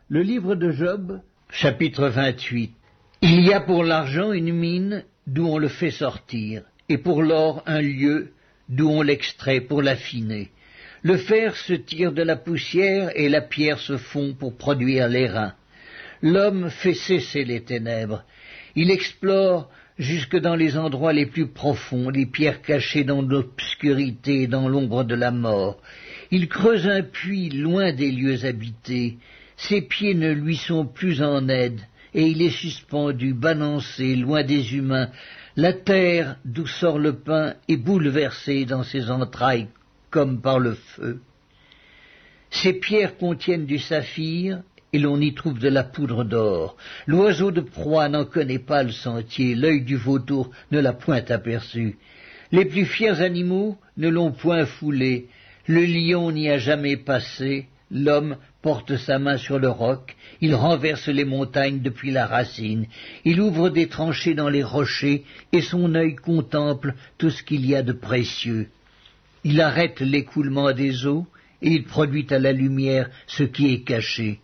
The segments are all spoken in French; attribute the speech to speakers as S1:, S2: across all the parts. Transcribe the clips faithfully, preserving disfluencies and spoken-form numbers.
S1: Le livre de Job, chapitre vingt-huit. Il y a pour l'argent une mine d'où on le fait sortir, et pour l'or un lieu d'où on l'extrait pour l'affiner. Le fer se tire de la poussière et la pierre se fond pour produire l'airain. L'homme fait cesser les ténèbres. Il explore jusque dans les endroits les plus profonds, les pierres cachées dans l'obscurité et dans l'ombre de la mort. Il creuse un puits loin des lieux habités. Ses pieds ne lui sont plus en aide, et il est suspendu, balancé, loin des humains. La terre d'où sort le pain est bouleversée dans ses entrailles comme par le feu. Ces pierres contiennent du saphir, et l'on y trouve de la poudre d'or. L'oiseau de proie n'en connaît pas le sentier, l'œil du vautour ne l'a point aperçu. Les plus fiers animaux ne l'ont point foulé, le lion n'y a jamais passé, l'homme porte sa main sur le roc, il renverse les montagnes depuis la racine, il ouvre des tranchées dans les rochers, et son œil contemple tout ce qu'il y a de précieux. Il arrête l'écoulement des eaux, et il produit à la lumière ce qui est caché.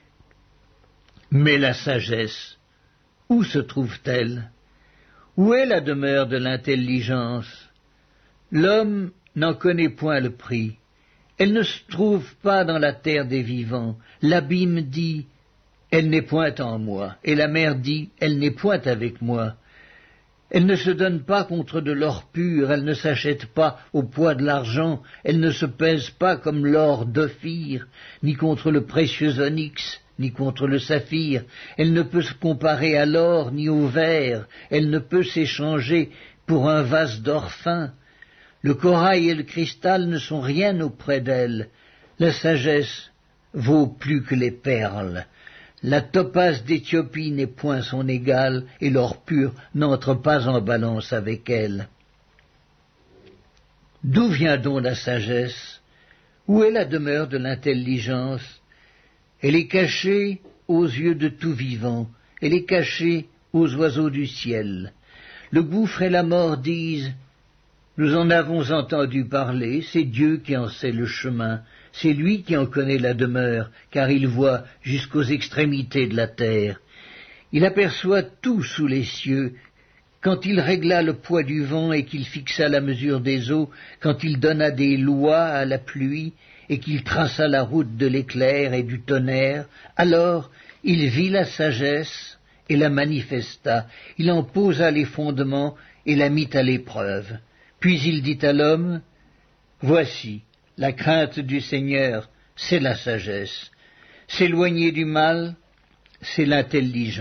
S1: Mais la sagesse, où se trouve-t-elle? Où est la demeure de l'intelligence? L'homme n'en connaît point le prix. Elle ne se trouve pas dans la terre des vivants. L'abîme dit, elle n'est point en moi, et la mer dit, elle n'est point avec moi. Elle ne se donne pas contre de l'or pur, elle ne s'achète pas au poids de l'argent, elle ne se pèse pas comme l'or d'Ophir, ni contre le précieux onyx, ni contre le saphir. Elle ne peut se comparer à l'or ni au verre, elle ne peut s'échanger pour un vase d'or fin. Le corail et le cristal ne sont rien auprès d'elle. La sagesse vaut plus que les perles. La topaze d'Éthiopie n'est point son égale, et l'or pur n'entre pas en balance avec elle. D'où vient donc la sagesse? Où est la demeure de l'intelligence? Elle est cachée aux yeux de tout vivant, elle est cachée aux oiseaux du ciel. Le gouffre et la mort disent, nous en avons entendu parler, c'est Dieu qui en sait le chemin, c'est lui qui en connaît la demeure, car il voit jusqu'aux extrémités de la terre. Il aperçoit tout sous les cieux, quand il régla le poids du vent et qu'il fixa la mesure des eaux, quand il donna des lois à la pluie et qu'il traça la route de l'éclair et du tonnerre, alors il vit la sagesse et la manifesta, il en posa les fondements et la mit à l'épreuve. Puis il dit à l'homme, « Voici, la crainte du Seigneur, c'est la sagesse. S'éloigner du mal, c'est l'intelligence. »